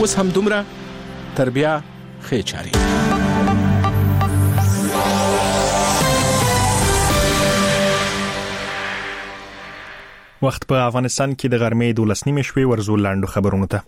اوس هم دومره تر بیا ښې چارې. وخت په افغانستان کې د غرمې 12 شوې ورزو لاندو خبرونو ته.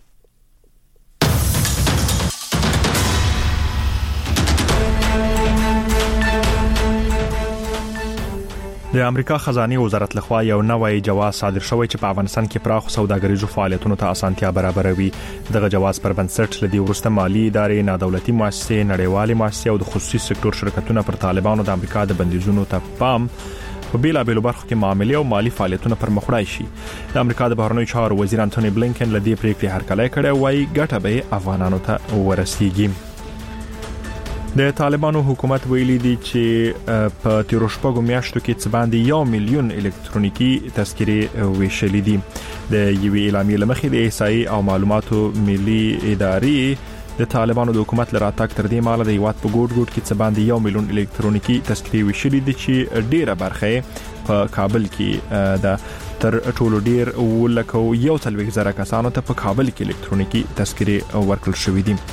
د امریکا خزانه وزارت لخوا یو نوی جواز صادر شوی چې په افغانستان کې پراخ سوداګریزو فعالیتونو ته اسانتیا برابروي. دغه جواز پر بنسټ لدی ورسته مالی ادارې، نادولتي مؤسسې، نړیوالې مؤسسې او د خصوصي سکتور شرکتونه پر طالبانو د امریکا د بندیزونو ته پام په بیلابېلو برخو کې معاملې او مالی فعالیتونه پر مخ وړای شي. د امریکا د بهرنیو چارو وزیر انټونی بلینکن لدی پریکړې هرکلی کړی وایي ګټه به افغانانو ته ورسیږي. د طالبانو حکومت ویلي دی چې په تیرو شپږو میاشتو کې څه باندې 1 میلیون الکترونیکی تذکرې ویشلې دي. د یوې اعلامیې لمخې د احصایې او معلوماتو ملي ادارې د طالبانو د حکومت لراتګ تر دې ماله د هیواد په ګوټ ګوټ کې څه باندې 1 میلیون الکترونیکی تذکرې ویشلې دي چې ډیره برخه په کابل کې د تر ټولو ډیر 1,40,000 کسانو ته په کابل کې الکترونیکی تذکرې ورکړل شوې دي.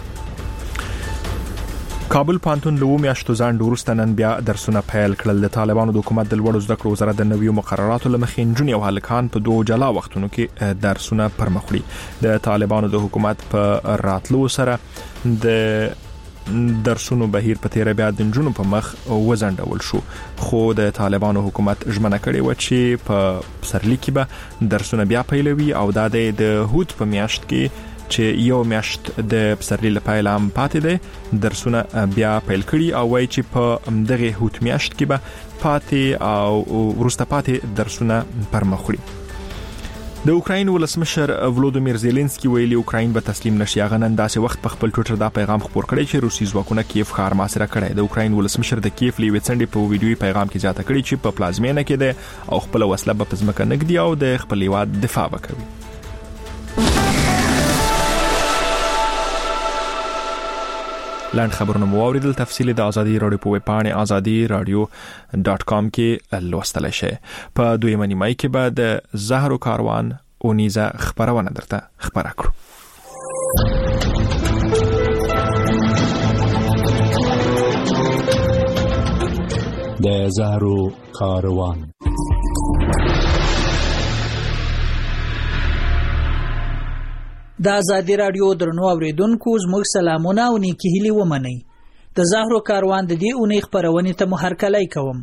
کابل پانتون له میاشتو ځان وروسته نن بیا درسونه پیل کړل. د طالبانو د حکومت د لوړو زده کړو وزارت د نویو مقرراتو لمخې نجونې او هلکان په دوه جلا وختونو کې درسونه پرمخ وړي. د طالبانو د حکومت په راتلو سره د درسونو بهیر په تیر بیا د نجونو په مخ وزنډول شو، خو د طالبانو حکومت ژمنه کړې و چې په پسرلي کې به درسونه بیا پیلوي او دا د هوت په میاشت کې چې یو میاشت د پسرلي لپاره هم پاتې ده درسونه بیا پیل کړي او وایي چې په دغه هوت میاشت کې به پاتې او ورسته پاتې درسونه پرمخ وړي. د اوکراین ولسمشر ولودیمیر زيلنسکي ویلي اوکراین به تسلیم نشي. هغه نن داسې وخت په خپل ټوئیټر دا پیغام خپور کړی چې روسي ځواکونه کیف ښار محاصره کړی. د اوکراین ولسمشر د کیف لیوي څنډې په ویډیوي پیغام کې زیاته کړی چې په پلازمینه کې ده او خپل وسله به پزمکه نګدي او د خپل هیواد دفاع وکړي. لاند خبرونه مو اوریدل. تفصیل د ازادي رادیو په ویب پاڼه azadi.radio.com کې لوستل شي. په دویمه نیمه کې به د زهرو کاروان او نیزه خبرونه درته خبره کړو. د زهرو کاروان. د ازادي رادیو درنو اوریدونکو زموږ سلامونه او نیکی هیلې ومنئ. د زهرو کاروان د دې اونۍ خبرونې ته مو هرکلی کوم.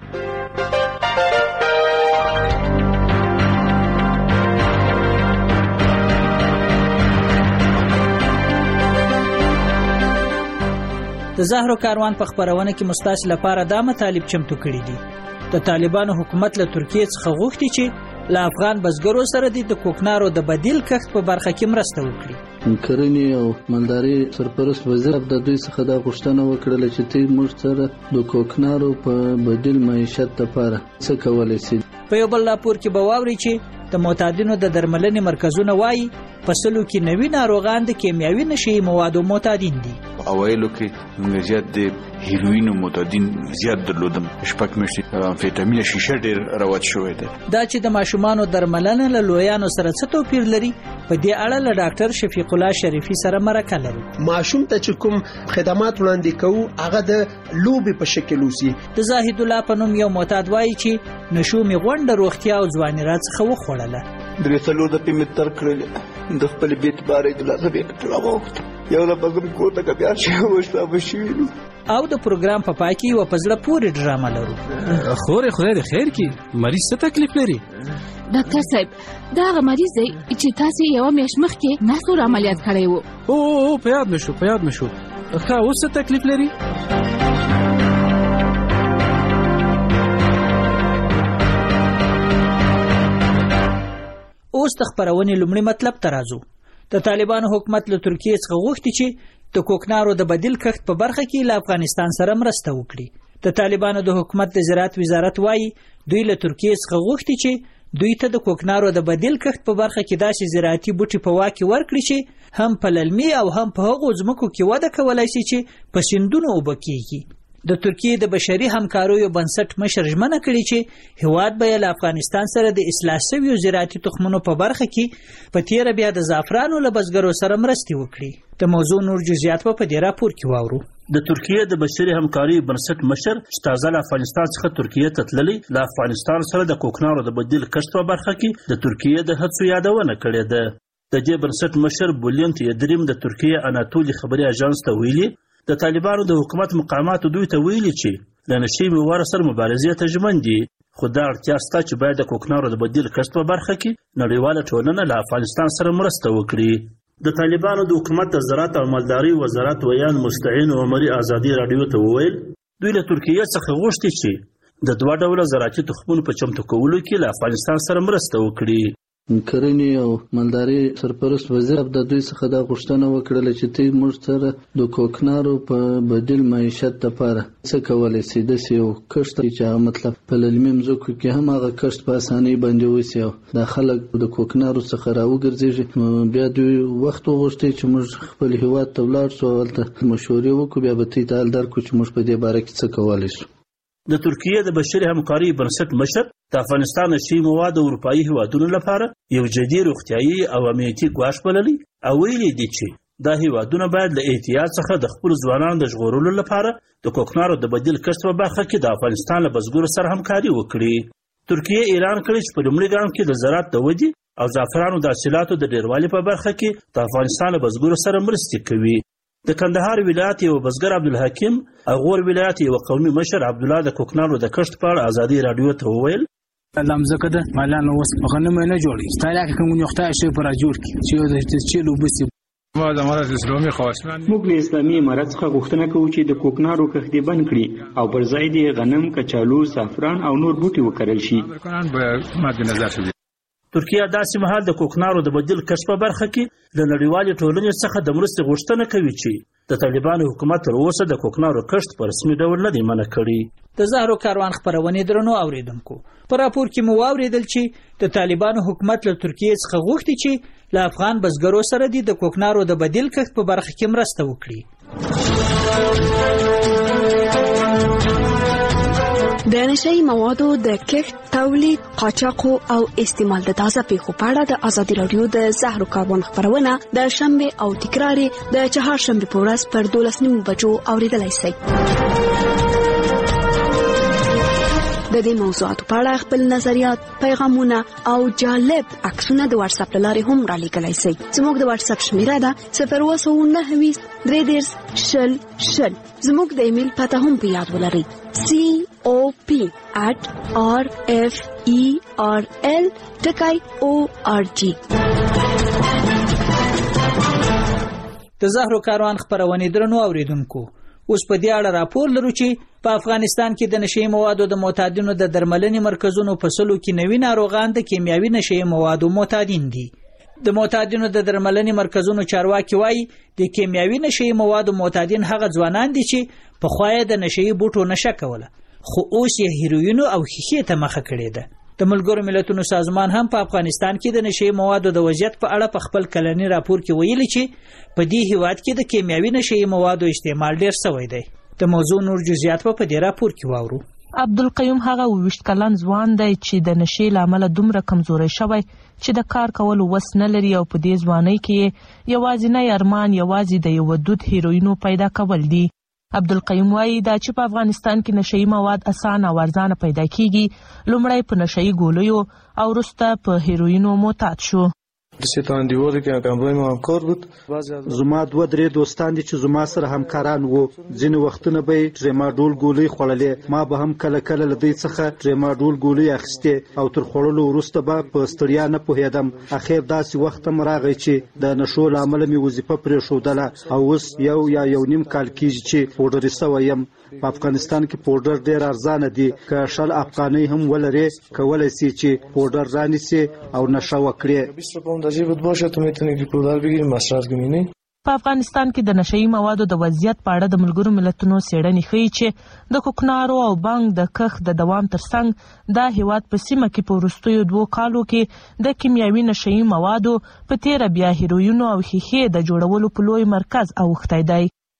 د زهرو کاروان په خبرونه کې مستاسو لپاره دا مطالب چمتو کړي دي. د طالبانو حکومت له ترکیې څخه غوښتي چې له افغان بزګرو سره د کوکنارو د بدیل کښت په برخه کې مرسته وکړي. کرنې او مالداري سرپرست وزیر د دوی څخه دا غوښتنه وکړه چې دوی موږ سره د کوکنارو په بدیل معیشت لپاره څه کولای شي. په یو بل راپور کې به واوري چې د معتادینو د درملنې مرکزونه وایي په سلو کې نوي ناروغان د کیمیاوي نشي موادو معتادین دي. اوایلو کې موږ زیات د هیروین معتادین زیات درلودم. شپږ میاشتې امفیتامین شیشه ډیر رواج شوی دی. دا چې د ماشومانو درملنه له لویانو سره څه توپیر لري په دې اړه له ډاکټر شفیق الله شریفي سره مرکه لرو. ماشوم ته چې کوم خدمات وړاندې کوو هغه د لوبي په شکل وسی. د زاهد الله په نوم یو معتاد وایي چې نشومي غونډه روغتیا او ځواني راڅخه وخوړله. درې څلور د پیمتر کړل د خپل بیت بارې د لازم یې راوخت یو لا بغم کوته کا بیا شي وشته بشي. او د پروګرام په پای کې یو پزړه پورې ډرامه لرو. خورې خدای دې خیر کړي. مریض څه تکلیف لري؟ ډاکټر صاحب دا هغه مریض دی چې تاسو یو میاشت مخکې ناسور عملیات کړی وو. او په یاد مشو ښه اوس څه تکلیف لري؟ اوس د خبرونې لومړی مطلب ته راځو. د طالبانو حکومت له ترکیې څخه غوښتي چې د کوکنارو د بدیل کښت په برخه کې له افغانستان سره مرسته وکړي. د طالبانو د حکومت د زراعت وزارت وایي دوی له ترکیې څخه غوښتي چې دوی ته د کوکنارو د بدیل کښت په برخه کې داسې زراعتي بوټي په واک ورکړي چې هم په للمي او هم په هغو ځمکو کې وده کولای شي چې په سیندونو اوبه کیږي. د ترکیې د بشري همکاریو بنسټ مشر ژمنه کړې چې هیواد به له افغانستان سره د اصلاح شویو زراعتي تخمونو په برخه کې په تیره بیا د زعفرانو له بزګرو سره مرستې وکړي. د موضوع نور جزئیات په دې راپور کې واورو. د ترکیې د بشري همکاریو بنسټ مشر چې تازه له افغانستان څخه ترکیې ته تللی، له افغانستان سره د کوکنارو د بدیل کښت په برخه کې د ترکیې د هڅو یادونه کړې ده. د دې بنسټ مشر بولینت یدریم د ترکیې اناتولي خبري اژانس ته ویلي د طالبانو د حکومت مقاماتو دوی ته ویلي چې له نشي موارد سره مبارزې ته ژمن دي، خو دا اړتیا شته چې باید د کوکنارو د بدیل کښت په برخه کې نړیواله ټولنه له افغانستان سره مرسته وکړي. د طالبانو د حکومت د زراعت او مالدارۍ وزارت ویان مستعین عمري ازادي رادیو ته وویل دوی له ترکیې څخه غوښتي چې د دوه ډوله زراعتي تخمونو په چمتو کولو کې له افغانستان سره مرسته وکړي. کرنې او مالدارۍ سرپرست وزیر د دوی څخه دا غوښتنه وکړله چې دوی موږ سره د کوکنارو په بدیل معیشت لپاره څه کولی شي، داسې یو کښت چې هغه مطلب په للمي مځکو کې هم هغه کښت په اسانۍ باندې وشي او دا خلک د کوکنارو څخه راوګرځېږي. بیا دوی وخت وغوښتي چې موږ خپل هیواد ته ولاړ شو، هلته مشورې وکړو، بیا به دوی ته حال درکړو چې موږ په دې باره کې څه کولی شو. د ترکیې د بشري همکارۍ بنسټ مشر د افغانستان نشي مواد د اروپایي هیوادونو لپاره یو جدي روغتیایي او امنیتي ګواښ بللی او ویلي دي چې دا هیوادونه باید له احتیاط څخه د خپل ځوانانو د ژغورلو لپاره د کوکنارو د بدیل کښت په برخه کې د افغانستان له بزګرو سره همکاري وکړي. ترکیې اعلان کړی چې په لومړي ګام کې د زراعت د ودې او زعفرانو د حاصلاتو د ډیروالي په برخه کې د افغانستان له بزګرو سره مرستې کوي. د کندهار ولایت یو بزګر عبدالحکیم او غور ولایت یو قومي مشر عبدالله د کوکنارو د کښت په اړه ازادي رادیو ته وویل لمزه ده مالانو وس غنم نه جوړي ستاله کوم یو خدای شي پر جوړ کی چې لو بس ما د امارت اسلامي خواستان موږ له اسلامي امارت څخه غوښتنه کوو چې د کوکنارو کښت بند کړي او پر ځای د غنم، کچالو، زعفران او نور بوټي وکرل شي. ترکیه داسې مهال د کوکنارو د بدیل کښت په برخه کې د نړیوالې ټولنې څخه د مرستې غوښتنه کوي چې د طالبانو حکومت تر اوسه د کوکنارو کښت په رسمي ډول نه دی منع کړی. د زهرو کاروان خپرونې درنو اوریدونکو، په راپور کې مو واوریدل چې د طالبانو حکومت له ترکیې څخه غوښتي چې له افغان بزګرو سره د کوکنارو د بدیل کښت په برخه کې مرسته وکړي. د نشئی موادو د کښت، تولید، قاچاق او استعمال د تازه پیښو په اړه د ازادي رادیو د زهرو کاروان خپرونه د شنبه او تکرار د چهارشنبه په ورځ پر 12:30 بجو اوریدلای شئ. د دې موضوعاتو په اړه خپل نظریات، پیغامونه او جالب عکسونه د واتس اپ لارې هم را لیږلی شئ. زموږ د واتس اپ شمیره ده 029233000. زموږ د ایمیل پته هم په یاد ولرئ cop@referl.org. د زهرو کاروان خپرونې درنو اوریدونکو، اوس په دې اړه راپور لرو چې په افغانستان کې د نشئی موادو د معتادینو د درملنې مرکزونو په سلو کې نوي ناروغان د کیمیاوي نشئی موادو معتادین دي. د معتادینو د درملنې مرکزونو چارواکي وایي د کیمیاوي نشئی موادو معتادین هغه ځوانان دي چې په خوایه د نشئی بوټو نشه کوله، خو اوس یې هیروینو او ښیښې ته مخه کړې ده. د ملګرو ملتونو سازمان هم په افغانستان کې د نشئی موادو د وضعیت په اړه په خپل کلنی راپور کې ویلي چې په دې هیواد کې د کیمیاوي نشئی موادو استعمال ډیر شوی دی. د موضوع نور جزئیات په دې راپور کې واورو. عبدالقیوم هغه 20 کلن ځوان دی چې د نشئی لامل دومره کمزوري شوی چې د کار کولو وس نه لري او په دې ځوانۍ کې یوازینی ارمان یوازې د یو ودود هیروینو پیدا کول دي. عبدالقیوم وایي دا چې په افغانستان کې نشئی مواد اسانه او ارزانه پیدا کیږي، لومړی په نشئی ګولیو او وروسته په هیروینو معتاد شو. زما 2-3 دوستان دي چې زما سره همکاران وو. ځینې وختونه به ټریماډول ګولۍ خوړلې، ما به هم کله کله له دوی څخه ټریماډول ګولۍ اخیستې او تر خوړلو وروسته به په ستړیا نه پوهېدم. اخر داسې وخت هم راغی چې د نشو له امله مې وظیفه پرېښودله او اوس 1 یا 1.5 کال کېږي چې پوډري سوی یم. په افغانستان کې پوډر ډېر ارزانه دي، که 100 افغانۍ هم ولرې کولی سي چې پوډر رانیسي او نشه وکړې. په افغانستان کې د نشئی موادو د وضعیت په اړه د ملګرو ملتونو څېړنې ښیي چې د کوکنارو او بانګ د کښت د دوام ترڅنګ دا هیواد په سیمه کې په وروستیو 2 کالو کې د کیمیاوي نشئی موادو په تیره بیا هیروینو او ښیښې د جوړولو په لوی مرکز اوښتی دی.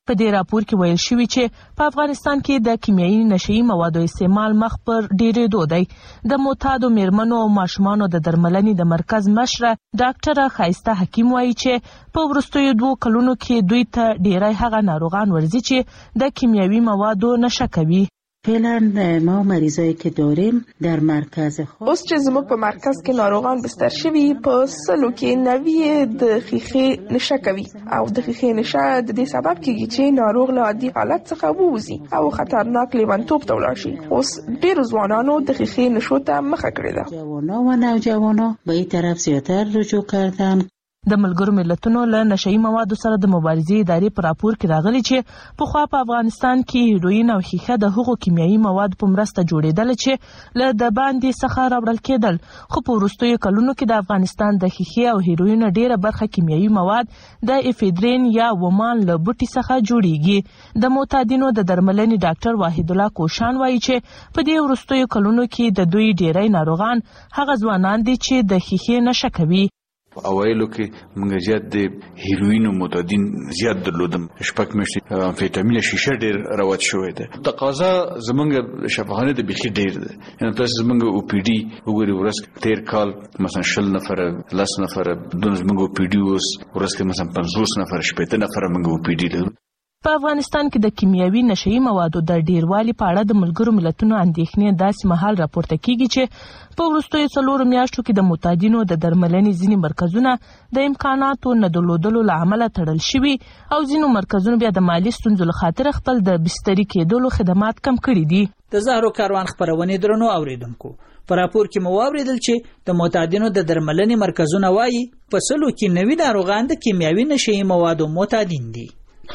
په دې راپور کې ویل شوی چې په افغانستان کې د کیمیاوي نشهیي موادو استعمال مخ پر ډیرېدو دی. د معتادو میرمنو او ماشومانو د درملنې د مرکز مشره ډاکټره خایسته حکیم وایي چې په وروستیو 2 کلونو کې دوی ته ډیری هغه ناروغان ورځي چې د کیمیاوي موادو نشه کوي. فعلا ما مریضایی که داریم در مرکز خود اوس چې زموږ په مرکز کې ناروغان بستر شوي په 100 کې 90 د ښیښې نشه کوي او د ښیښې نشه د دې سبب کیږي چې ناروغ له عادي حالت څخه ووځي او خطرناک لیونتوب ته ولاړ شي. اوس ډېرو ځوانانو د ښیښې نشو ته مخه کړې ده. جوانان و نوجوانان به این طرف زیاتر رجوع کردن. د ملګرو ملتونو له نشهیي موادو سره د مبارزې ادارې په راپور کې راغلي چې پخوا په افغانستان کې هیروین او ښیښه د هغو کیمیاوي موادو په مرسته جوړېدل چې له د باندې څخه راوړل کېدل، خو په وروستیو کلونو کې د افغانستان د ښیښې او هیروین ډیره برخه کیمیاوي مواد د افیدرین یا ومان له بوټي څخه جوړیږي. د معتادینو د درملنې ډاکټر واحد الله کوشان وایي چې په دې وروستیو کلونو کې د دوی ډیری ناروغان هغه ځوانان دي چې د ښیښې نشه کوي. اوایلو کې موږ زیات د هیروین او معتادین زیات درلودم. شپږ میاشتې امفیتامین شیشه ډیر رواج شوی دی. تقاضا زمونږ شفاخانه د بخي ډیر دی. یعنی تاسو زمونږ او پی ډي وګورئ ورځ تیر کال مثلا 10 نفر 10 نفر د زمونږ او پی ډي اوس ورځ کې مثلا 50 نفر 60 نفر موږ او پی ډي لرو. په افغانستان کې د کیمیاوي نشهیي موادو د ډیروالي په اړه د ملګرو ملتونو اندېښنې داسې مهال راپورته کیږي چې په وروستیو 4 میاشتو کې د معتادینو د درملنې ځینې مرکزونه د امکاناتو نه درلودلو له امله تړل شوي او ځینو مرکزونو بیا د مالي ستونزو له خاطره خپل د بستري کېدلو خدمات کم کړي دي. د زهرو کاروان خپرونې درنو اوریدونکو، په راپور کې مو واوریدل چې د معتادینو د درملنې مرکزونه وایي په 100 کې 90 ناروغان د کیمیاوي نشهیي موادو معتادین دي.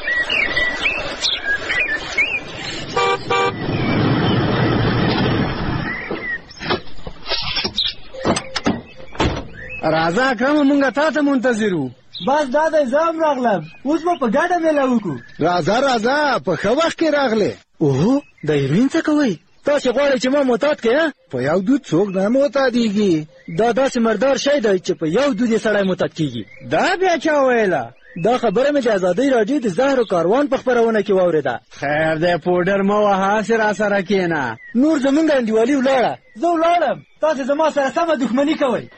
راځه کوم مونږه تاسو منتظرو. بس دا د زام راغلم، اوس به په ګډه میله وکړو. راځه په ښه وخت کې راغله. اوه د هیروین څه کوئ؟ تاسو غواړئ چې ما معتاد کړئ؟ په یو دود څوک نه معتادیږي. دا داسې مردار شی دی چې په یو دود یې سړی معتاد کیږي. دا بیا چا ویله؟ دا خبره مې د ازادۍ راډیو د زهرو کاروان په خپرونه کې واورېده. خیر دی پوډر مه وهه، هسې راسره کښېنه. نور زمونږ انډیوالي ولاړه، زه ولاړم، تاسې زما سره سمه دښمني کوئ.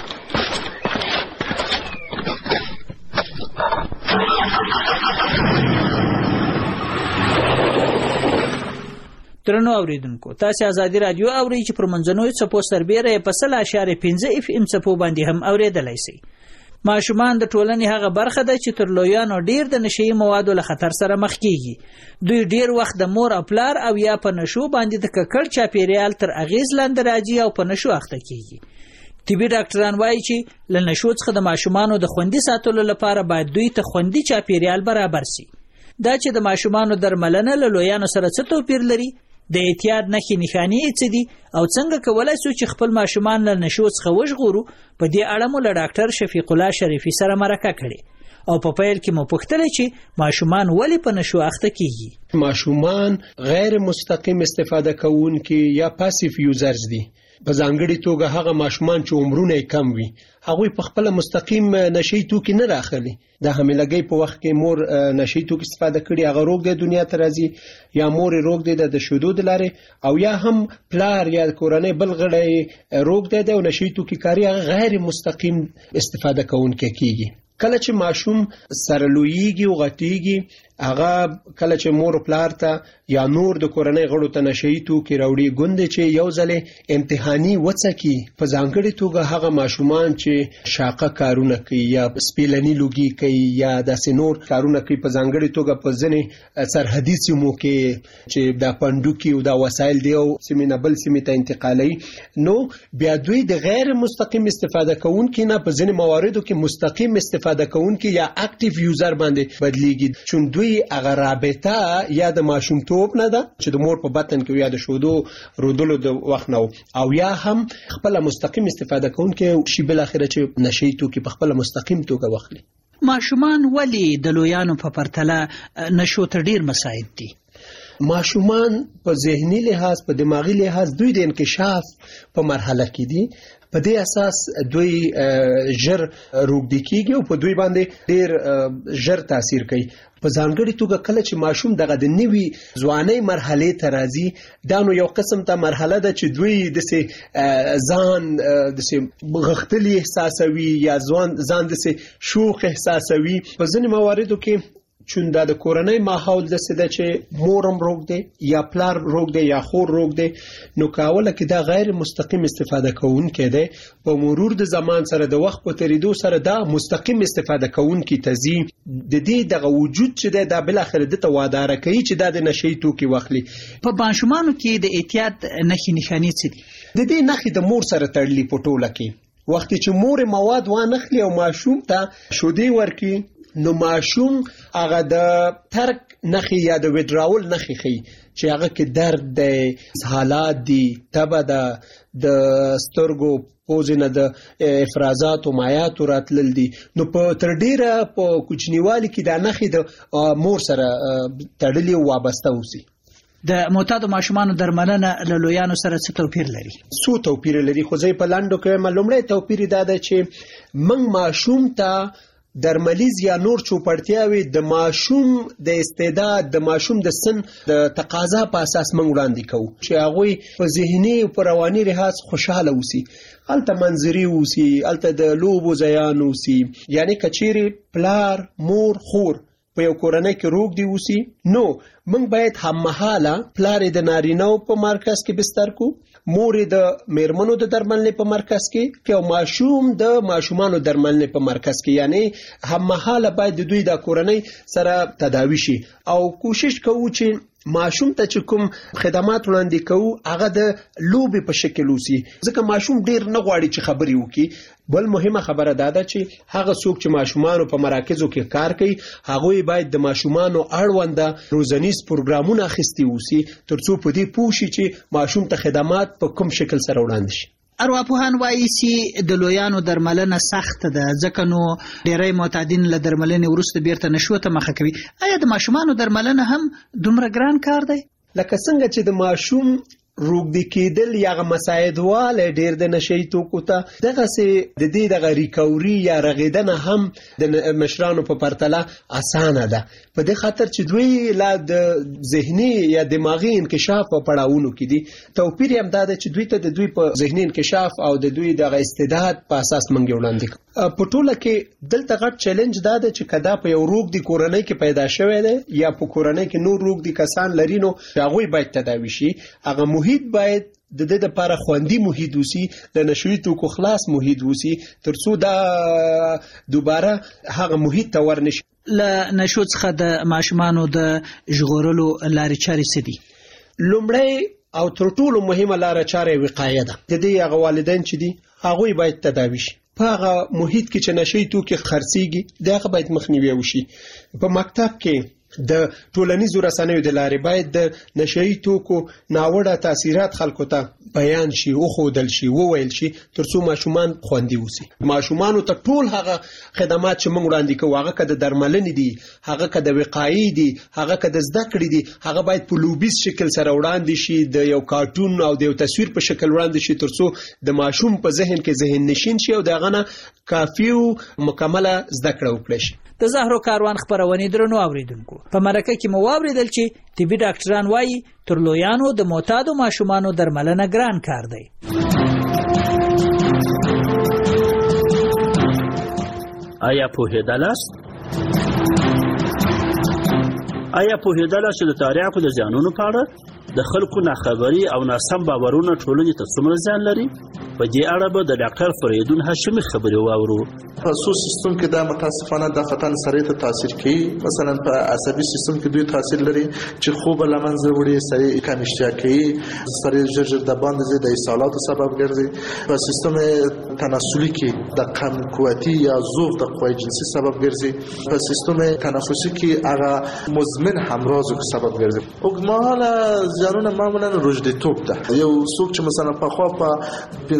درنو اوریدونکو، تاسو ازادي رادیو اورئ چې پر منځنوي څپو سربېره په 100.5 FM څپو باندې هم اوریدلای شئ. ماشومان د ټولنې هغه برخه ده چې تر لویانو ډیر د نشهیي موادو له خطر سره مخ کیږي. دوی ډیر وخت د مور او پلار او یا په نشو باندې د ککړ چاپیریال تر اغیز لاندې راځي او په نشو اخته کیږي. طبي ډاکټران وایي چې له نشو څخه د ماشومانو د خوندي ساتلو لپاره باید دوی ته خوندي چاپیریال برابر شي. دا چې د ماشومانو درملنه له لویانو سره څه توپیر لري، د اعتیاد نښې څه دي او څنګه کولای شو چې خپل ماشومان له نشو څخه وژغورو، په دې اړه مو له ډاکټر شفیق الله شریفي سره مرکه کړې او په پیل کې مو پوښتنه چې ماشومان ولې په نشو اخته کیږي. ماشومان غیر مستقیم استفاده کوونکي یا پاسیف یوزرز دي. په ځانګړي توګه هغه ماشومان چې عمرونه کم وي، هغوی په خپل مستقیم نشي توکي نه راخلي. د حاملګۍ په وخت کې مور نشي توکي استفاده کړي، هغه روغ دی دنیا ته راځي، یا مور روغ دی د شیدو د لارې، او یا هم پلار یا کورنۍ بل غړی روغ دی او نشي توکي کاری هغه غیر مستقیم استفاده کوونکی کیږي. کله چې ماشوم سره لویږي او غټیږي، هغه کله چې مور پلار ته یا نور د کورنۍ غړو ته نشي توکي راوړي، ګوندې چې یو ځلې امتحاني وڅکي. په ځانګړي توګه هغه ماشومان چې شاقه کارونه کوي یا سپیلنی لوګي کوي یا داسې نور کارونه کوي، په ځانګړي توګه په ځینې سرحدي سیمو کې چې د پندوکي او د وسایل دی او سیمې نه بل سیمې ته انتقالوي، نو بیا دوی د غیر مستقیم استفاده کوونکي نه په ځینې مواردو کې مستقیم استفاده کوونکي یا اکټیو یوزر باندې بدلیږي، چون دوی هغه رابطه یا د ماشومتوب نه ده چې د مور په بطن کې یا د شودو رودلو د وخت نه، او یا هم خپل مستقیم استفاده کوونکي شي بل اخره چې نشي توکي په خپل مستقیم توګه واخلي. ماشومان ولې د لویانو په پرتله نشو ته ډیر مساعد دي؟ ماشومان په ذهني لحاظ، په دماغي لحاظ دوی د انکشاف په مرحله کې دي، په دې اساس دوی ژر روږدي کیږي او په دوی باندې ډیر ژر تاثیر کوي. په ځانګړي توګه کله چې ماشوم دغه د نوي ځوانۍ مرحلې ته راځي دا نو یو قسم ته مرحله ده چې دوی داسې ځان داسې غښتلي احساسوي یا ځان داسې شوخ احساسوي. په ځینې مواردو کې چون دا د کورنۍ ماحول داسې ده چې مورم روږ دی یا پلار روږ دی یا خور روږ دی نو کاوله کې دا غیر مستقیم استفاده کوونکی دی. په مرور د زمان سره د وخت په تیریدو سره دا مستقیم استفاده کوونکی ته ځي. د دې دغه وجود چې دی دا بالاخره دته واداره کوي چې دا د نشهیي توکي واخلي. په ماشومانو کې د اعتیاد نښې نښانې څه دي؟ د دې نښې د مور سره تړلي په ټوله کې. وخت چې مور مواد وانخلي او ماشوم ته شودې ورکړي نو ماشوم هغه د ترک نښې یا د وډراول نښې ښیي چې هغه کې درد دی، حالات دي، تبه ده، د سترګو پوزې نه د افرازاتو مایعاتو راتلل دي. نو په تر ډیره په کوچنیوالي کې دا نښې د مور سره تړلي او وابسته اوسي. د معتادو ماشومانو درملنه له لویانو سره څه توپیر لري؟ څو توپیر لري خو زه په لاندو کې لومړی توپیر دا ده چې موږ ماشوم ته درملیز یا نور چوپړتیاوي د ماشوم د استعداد د ماشوم د سن د تقاضا په اساس موږ وړاندې کوو چې هغوی په ذهني او په رواني لحاظ خوشحاله اوسي، هلته منظري اوسي، هلته د لوبو ځایان اوسي. یعنی که چیرې پلار مور خور په یو کورنۍ کې روږدي اوسي نو موږ باید هممهاله پلار د نارینه‌و په مرکز کې بستر کو، مور د میرمنو د درملنې په مرکز کې او ماشوم د ماشومانو درملنې په مرکز کې. یعنی هممهاله باید د دوی د کورنۍ سره تداوي شي او کوشش کوو چې ماشوم ته چې کوم خدمات وړاندې کوو هغه د لوبې په شکل اوسي، ځکه ماشوم ډیر نه غواړي چې خبرې وکړي. بل مهمه خبره دا ده چې هغه څوک چې ماشومانو په مراکزو کې کار کوي هغوی باید د ماشومانو اړونده روزنیز پروګرامونه اخیستي اوسي ترڅو په دې پوه شي چې ماشوم ته خدمات په کوم شکل سره وړاندې شي. ارواپوهان وایي چې د لویانو درملنه سخته ده ځکه نو ډیری معتادین له درملنې وروسته بیرته نشو ته مخه کوي. آیا د ماشومانو درملنه هم دومره ګران کار دی؟ لکه څنګه چې د ماشوم روږدي کېدل یا مساعدواله ډیر د نشهیي توکو ته دغسې د دې دغه ریکوري یا رغېدنه هم د مشرانو په پرتله اسانه ده په دې خاطر چې دوی لا د ذهني یا دماغي انکشاف په پړاوونو کې دي. توپیر هم دا ده چې دوی ته د دوی په ذهني انکشاف او د دوی دغه استعداد په اساس موږ وړاندې کوو. په ټوله کې دلته غټ چیلنج دا ده چې کدا په یو روږدي کورنۍ کې پیدا شوی دی یا په کورنۍ کې نور روږدي کسان لري نو هغوی باید تداوي شي. هغه محیط باید د دې لپاره خوندي محیط اوسي، د نشهیي توکو خلاص محیط اوسي ترڅو دا دوباره هغه محیط ته ورنشي. له نشو څخه د ماشومانو د ژغورلو لارې چارې څه دي؟ لومړی او تر ټولو مهمه لاره چاره وقایه ده. د دې هغه والدین چې دي هغوی باید تداوي شي. په هغه محیط کې چې نشهیي توکي خرڅېږي د هغه باید مخنیوی وشي. په مکتب کې د ټولنیزو رسنیو د لارې باید د نشهیي توکو ناوړه تاثیرات خلکو ته بیان شي، وښودل شي، وویل شي ترڅو ماشومان خوندي اوسي. ماشومانو ته ټول هغه خدمات چې موږ وړاندې کوو هغه که د درملنې دي، هغه که د وقایې دي، هغه که د زده کړې دي، هغه باید په لوبیز شکل سره وړاندې شي، د یو کارټون او د یو تصویر په شکل وړاندې شي ترڅو د ماشوم په ذهن کې ذهن نشین شي او د هغه نه کافي او مکمله زده کړه وکړي شي. د زهرو کاروان خبرونې درنو اوریدونکو په مرکه کې مو واوریدل چې طبي ډاکټران وایي تر لویانو د معتادو ماشومانو درملنه ګران کار دی. آیا پوهېدلاست چې د تریاکو د زیانونو په اړه د خلکو ناخبري او ناسم باورونه ټولنې ته څومره زیان لري؟ په دې اړه به د ډاکټر فریدون هاشمي خبرې واورو. په سو سیستم کې دا متاسفانه د خطن سره ته تاثیر کوي. مثلا په عصبي سیستم کې دوی تاثیر لري چې خوب لمنځه وړي، سړی کم اشتها کوي، سړی ژر د باندې د اسهالاتو سبب ګرځي. په سیستم تناسلي کې د کم قوتي یا ضعف د قوی جنسي سبب ګرځي. په سیستم تنفسي کې هغه مزمن همراضو سبب ګرځي. اوږدمهاله زیانونه معمولا روږديتوب ده. یو څوک چې مثلا په خوا په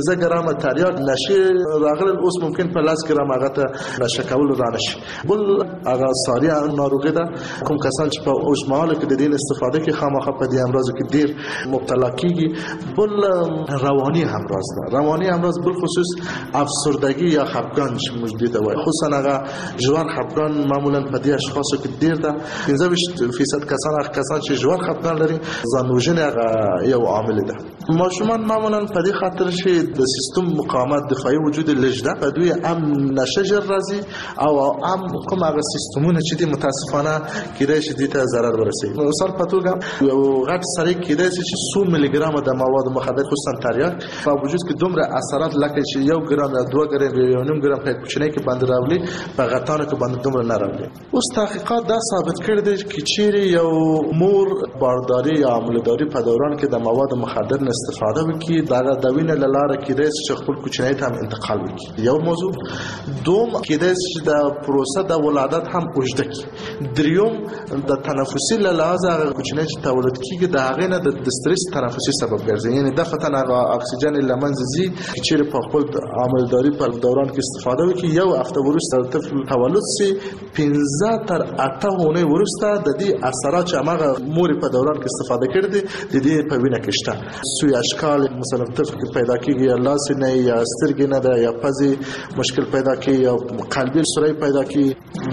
15 ګرامه تریاک نشي راغلی، اوس ممکن په 10 ګرام هغه ته نشه کول رانشي. بل هغه ساري ناروغي ده، کوم کسان چې په اوسمهال کې د دې استفاده کې خامخا په دې امراض کې ډیر مبتلا کیږي. بل رواني امراض ده، رواني امراض بل خصوص افسردگی یا خفګان چې موږ دې ته وایو، خصوصا هغه ژور خفګان معمولا په دې اشخاصو کې ډیر ده. 15% کسان چې ژور خفګان لري ځان وژنه یو عامل ده. ماشومان معمولا په دې خاطر چې د سیستم مقاومت دفاعي وجود لږ ده، په دوی هم نشه ژر راځي او هم کوم هغه سیستمونه چې د متاسفانه کېدای شي دې ته ضرر ورسوي. مثال په توګه یو غټ سړی کېدای شي چې 100 ملي ګرام د مواد مخدر خصوصا تریاک په وجود کې دومره اثرات لکه چې 1 ګرام یا 2 ګرام یا 1.5 ګرام په کوچنۍ کې باندې راولي، په غټانو کې باندې دومره نه راولي. اوس تحقیقات دا ثابت کړي دي چې چیرې یو مور بارداری یا عملداری په دوران کې د مواد مخدر نه استفاده وکړي، دا د وینې له لارې کېدای شي چې خپل کوچنۍ ته هم انتقال وکړي. یو موضوع دوم کېدای شي چې د پروسه د ولادت هم اوږده کړي. دریوم د تنفسي له لحاظه هغه کوچنۍ چې تولد کېږي د هغې نه د سترس تنفسي سبب ګرځي، یعنې دفعتاً هغه اکسیجن له منځه ځي. چیرې په خپل عملداري په دوران کې استفاده وکړي، یو هفته وروسته د طفل تولد سي 15 تر 8 اونۍ وروسته د دې اثرات چې هغه مور په دوران کې استفاده کړي دي د دې په وینه کې شته. سوی اشکال مثلا طفل کې پیدا کېږي، یا لاس نه یا سترګې نه ده یا پزې مشکل پیدا کېږي یا قلبي سوري پیدا کېږي.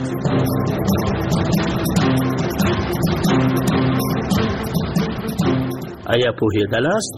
آیا پوهېدلاست؟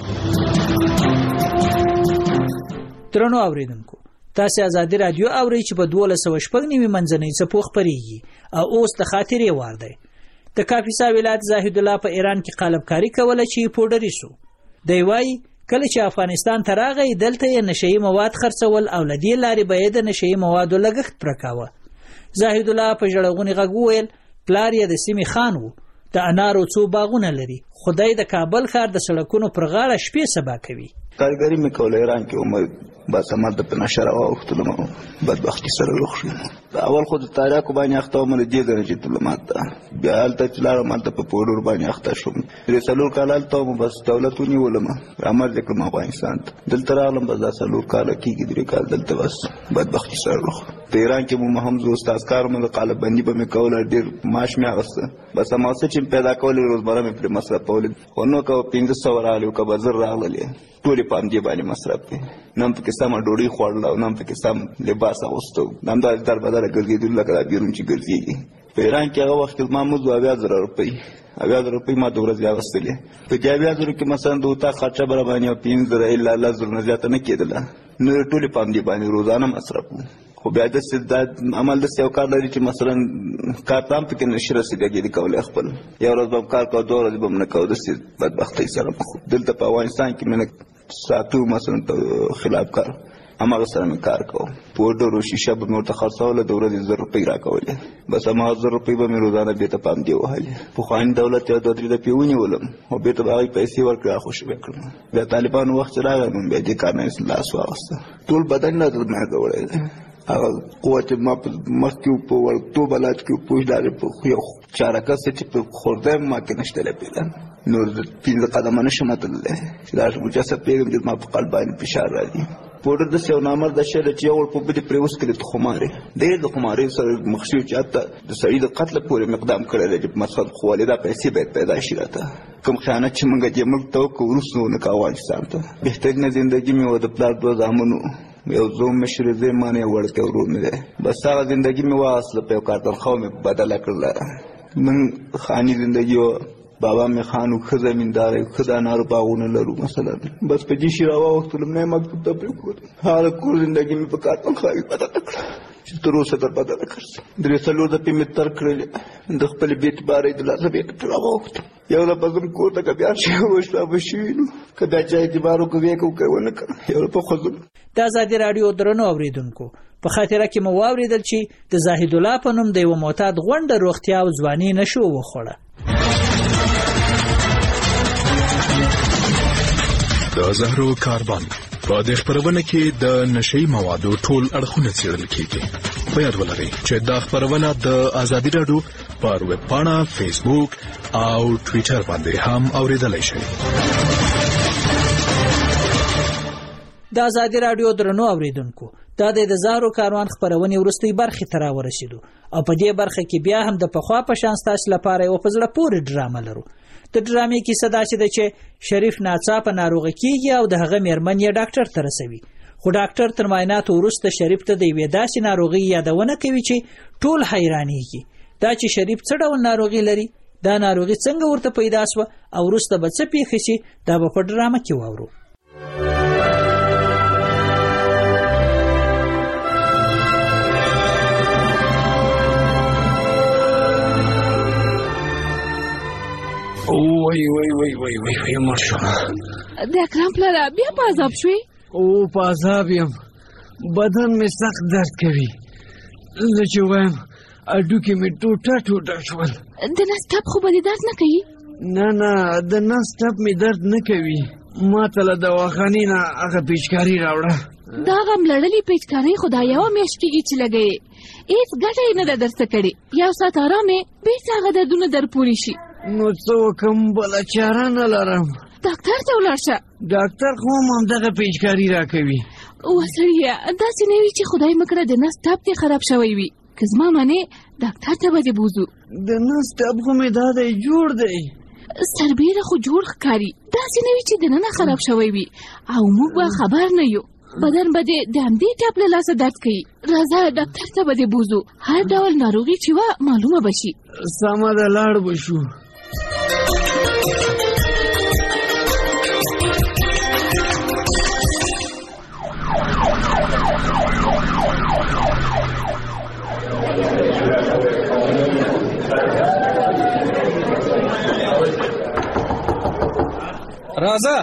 درنو اوریدونکو، تاسو ازادي رادیو اورئ چې په 1290 منځنۍ څپو خپرېږي او اوس د خاطرې وار دی. د کاپیسا ولایت زاهد الله په ایران کې قالبکاری کوله چې پوډري شو. دی وایي کله چې افغانستان ته راغی دلته یې نشئی مواد خرڅول او لدې لارې به یې د نشئی موادو لګښت پرکاوه. زاهد الله په ژړغوني غږ وویل پلار یې د سیمې خان و، د انارو څو باغونه لري، خدای د کابل ښار د سړکونو پر غاړه شپې سبا کوي. کارګری مې کوله ایران کې عمر بس ما د پناشره واوختلم، بدبختي سره روغ شوم. اول خو د تاریخ باندې اخته ومه دې درجه ډیپلوماټ ده، بیا هلته چې لاړم هلته په پوډر باندې اخته شوم. درې څلور کاله هلته وم، بس دولت ونیولم، رامر دې کړم افغانستان ته. دلته راغلم بس دا څلور کاله کېږي، 3 کال دلته بس بدبختي سره روغ. په ایران کې مو هم زه استاد کار مې د قالب بندي به مې کوله، ډېر معاش مې اخیسته، بس هماغه څه چې پیدا کولې روزمره مې پرې مصرفولې. خو نو که 1500 راغلي که به 1000 راغللې ټولې په همدې باندې مصرف دی. نه هم پکې سمه ډوډۍ خوړل او نه هم پکې سم لباس اغوسته، همداسې در بدره ګرځېدلو لکه دا بیرون چې ګرځېږي. په ایران کې هغه وخت کې زما مزد 80,000 روپۍ 80,000 روپۍ ما د ورځې اخیستلې. په دې 80,000 کې مثلا د اطاق خرچه برابرې 5,000 الا 10,000 نه زیاته نه کېدله، نو ټولې په همدې باندې روزانه مصرف و. خو بیا داسې دا عمل داسې یو کار لري چې مثلا کار ته هم پکې نشي رسېدګي کولی خپل، یو ورځ به م کار کوه 2 ورځې به م نه کوه، داسې بدبختۍ سره مخ. دلته په افغانستان کې مې ساتو مثلا خلاف کار هماغه سره مې کار کوم، پوډر او شیشه به مې ورته خرڅوله، د ورځې 1000 روپۍ راکولې، بس هماغه 1000 روپۍ به مې روزانه بېرته په همدې وهلې. پخواني دولت یو 2-3 دفعې ونیولم او بېرته به هغوی پیسې ورکړې، راخوشي به یې کړم. بیا طالبانو وخت چې راغی نو بیا دې کار نه لاس واخیسته. ټول بدن نه درمه کولی دی، هغه قوه چې ما په مخکې په وړکتوب حالات کې پوه دارې په یو چارکس چې په خورده ما کې نشته لپېده، نور 15 قدمه نشم تللی چې دا مجسد پرېږدم چې ما په قلب باندې فشار راځي. پوډر داسې یو نامرده شی ده چې یو ور په بلې پرې وڅکلې د خمارې، ډېر د خمارې سره مخ شوي چې حتی د سړي د قتله پورې مقدام کړی دی چې په مصرف خو ولې دا پیسې باید پیدا شي راته. کوم خیانت چې موږ دې ملک ته وکړو وروسته ونه که افغانستان ته. بهترینه زندګي مې وه د پلار 2 زامنو، یو زوم مشر دی، ما نه یو وړکی ورور مې دی، بس هغه زندګي مې واخیستله، په یو کارتنخوا مې بدله کړله. من خاني زندګي وه، بابا مې خان و، ښه زمیندار یو، ښه د انارو باغونه لرو مثلا، بس په دې شي راواوښتلم، نه یې مکتوب ته پرېښودم. هغه کور زندګي مې په کارتنخوا کې بدله کړه چې تر اوسه در بدله کړسم. 3-4 دفعې مې تر کړلې، د خپلې بې اعتبارۍ د لاسه بېرته راواوښتم. یو دفعه ځم کور ته، که بیا شپه به شوي نو که بیا چا اعتبار وکړو ویې کوو، که یې ونه کړه، یو دفعه خو ځم. د ازادي راډیو درنو اوریدونکو، په خاطره کې مو واورېدل چې د زاهد الله په نوم د یوه معتاد غونډه روغتیا او ځواني نشو وخوړه. د زهرو کاربن په دې خبرونه کې د نشئی موادو ټول اړخونه څېړل کېږي. په یاد ولرئ چې دا خبرونه د ازادي راډیو پر ویب پاڼه، فیسبوک او ټویټر باندې هم اوریدلای شئ. د ازادي راډیو درنو اوریدونکو دا د زهرو کاروان خبرونې وروستۍ برخې ته راورسېدو او په دې برخه کې بیا هم د پخوا په شان ستاسو لپاره یو په زړه پورې ډرامه لرو. د ډرامې کیسه داسې ده چې شریف ناڅاپه ناروغه کیږي او د هغه میرمن یې ډاکټر ته رسوي، خو ډاکټر تر معایناتو وروسته شریف ته د یوې داسې ناروغۍ یادونه کوي چې ټول حیرانېږي دا چې شریف څه ډول ناروغي لري، دا ناروغي څنګه ورته پیدا شوه او وروسته به څه پیښې شي، دا به په ډرامه کې واورو. وای مړ شوم. د اکرم پلاره بیا په عذاب شوې؟ په عذاب یم، بدن مې سخت درد کوي. زه چې وایم هډوکي مې ټوټه شول. د نس ټپ خو به دې درد نه کوي؟ نه د نس ټپ مې درد نه کوي. ما ته له دواخانې نه هغه پیچکاري راوړه. دا هغه ملړلې پیچکارۍ خو دا یوه میاشت کېږي چې لګوې، هېڅ ګټه یې نه ده درته کړې. یو ساعت ارام یې بېرته هغه دردونه در پورې شي. نو څه وکړم، بله چاره نه لرم. ډاکټر ته ولاړ شه. ډاکټر خو هم همدغه پیچکاري راکوي. وسړیه داسې نه وي چې خدای مکړه د نس ټپ دې خراب شوی وي. که زما منې ډاکټر ته به دې بوځو. د نس ټپ خو مې دا دی جوړ دی، سربیره خو جوړ ښکاري. داسې نه وي چې دننه خراب شوی وي او موږ به خبر نه یو. بدن به دې د همدې ټپ له لاسه درد کوي. راځه ډاکټر ته به دې بوځو، هر ډول ناروغي چې وه معلومه به شي. سمه ده لاړ به شو. راځه.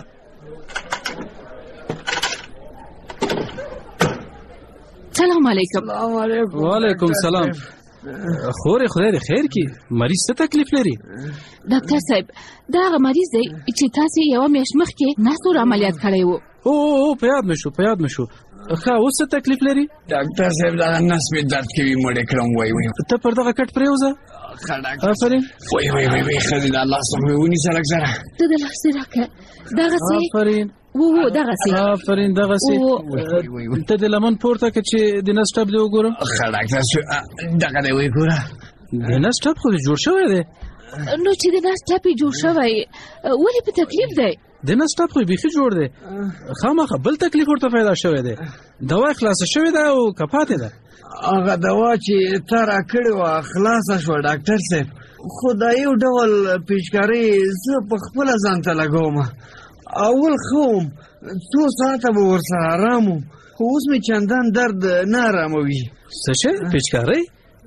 سلام علیکم. وعلیکم سلام. خورې خدای دې خیر کړي، مریض څه تکلیف لري؟ ډاکټر صاحب دا هغه مریض دی چې تاسې یوه میاشت مخکې ناسور عملیات کړی و. او په یاد مې شو. ښه اوس څه تکلیف لري؟ ډاکټر صاحب دا نس مې درد کوي، مړ یې کړم. وای ته پر دغه کټ پرېوځه. آفرین. وای ښځې د الله څخه مې ونیسه لږ زره. ته د لاس دې راکړه. دغسې. آفرین. دغسې. آفرین دغسې. ته د لمن پورته کړه چې د نس ټپ دې وګورم. ښه ډاکټر صاحب دغه دې وګوره. د نس ټپ خو دې جوړ شوی دی. نو چې د نس ټپ یې جوړ شوی ولې په تکلیف دی؟ د نس ټپ خو بیخي جوړ دی، خامخا بل تکلیف ورته پیدا شوی دی. دوا یې خلاصه شوې ده او که پاتې ده؟ هغه دوا چې تا راکړې وه خلاصه شوه ډاکټر صاحب، خو دا یو ډول پیچکارۍ زه په خپله ځان ته لګوم. اول ښه وم، څو ساعته به ورسره ارام وم، خو اوس مې چندان درد نه اراموي. څه شی پیچکارۍ؟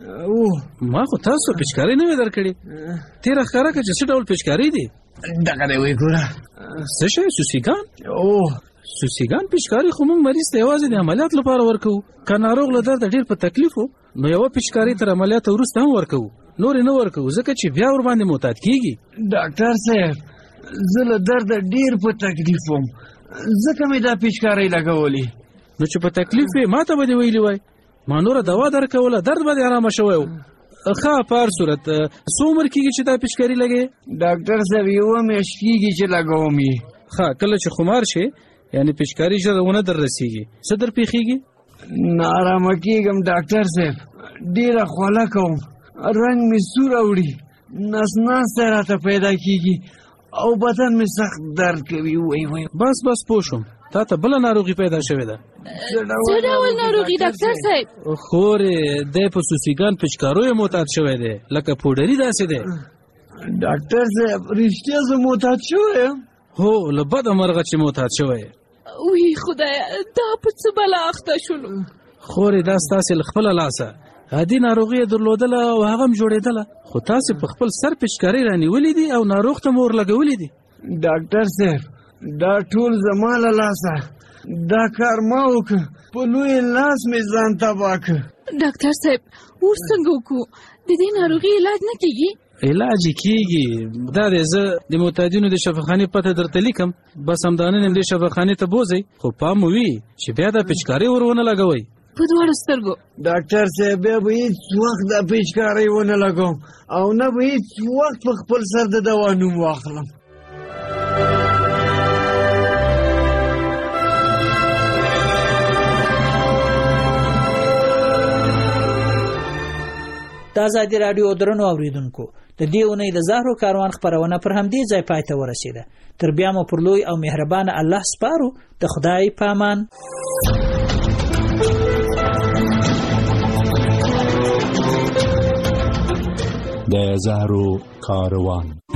ما خو تاسو پیچکارۍ نه وې درکړې. تېره ښکاره کړه چې څه ډول پیچکارۍ دي؟ دغه دی وګوره. څه شی؟ سوسیګان؟ سوسیګان پیچکارۍ خو موږ مریض ته یوازې د عملیات لپاره ورکوو. که ناروغ له درده ډېر په تکلیف و نو یوه پیچکارۍ تر عملیاته وروسته هم ورکوو، نورې نه ورکوو ځکه چې بیا ورباندې معتاد کېږي. ډاکټر صاحب زه له درده ډېر په تکلیف وم، ځکه مې دا پیچکارۍ لګولې. نو چې په تکلیف وې ما ته به دې ویلي وای، ما نوره دوا درکوله، درد به دې ارامه شوی و. ښه په هر صورت څو عمر کېږي چې دا پیچکاري لګې؟ ډاکټر صاحب یوه میاشت کېږي چې لګوم یې. ښه کله چې خمار شي یعنې پیچکاري ژر ونه در رسېږي څه در پېښېږي؟ ناارامه کېږم ډاکټر صاحب، ډېره خوله کوم، رنګ مې سور اوړي، نس ناستی راته پیدا کېږي او بدن مې سخت درد کوي. وای بس پوه شوم، تا ته بله ناروغي پیدا شوې ده. څه ډول ناروغي ډاکټر صاحب؟ خورې دی په سوسیګان پیچکاریو معتاد شوی دی، لکه پوډري داسې دی. ډاکټر صاحب رښتیا زه معتاد شوی یم؟ هو له بده مرغه چې معتاد شوی یې. وی خدایه دا په څه بلا اخته شولو؟ خورې دا ستاسې له خپله لاسه عادي ناروغي یې درلودله او هغه هم جوړېدله، خو تاسې په خپل سر پیچکارۍ رانیولې دي او ناروغ ته مو ورلګولې دي. ډاکټر صاحب دا ټول زما له لاسه، دا کار ما وکړ، په لوی لاس مې ځان تباه کړ. ډاکټر صاحب اوس څنګه وکړو؟ د دې ناروغي علاج نه کېږي؟ علاج یې کېږي. دا دی زه د معتادینو د شفاخانې پته درته لیکم، بس همدا نن دې شفاخانې ته بوځئ، خو پام مو وي چې بیا دا پیچکارۍ ور ونه لګوئ په دواړو سترګو. ډاکټر صاحب بیا به هېڅ وخت دا پیچکارۍ ونه لګوم او نه به هېڅ وخت په خپل سر د دوا نوم واخلم. د ازادي راډیو درنو اوریدونکو د دې اونۍ د زهرو کاروان خپرونه پر همدې ځای پای ته ورسېده. تر بیا مو پر لوی او مهربان الله سپارو. د خدای پامان. د زهرو کاروان.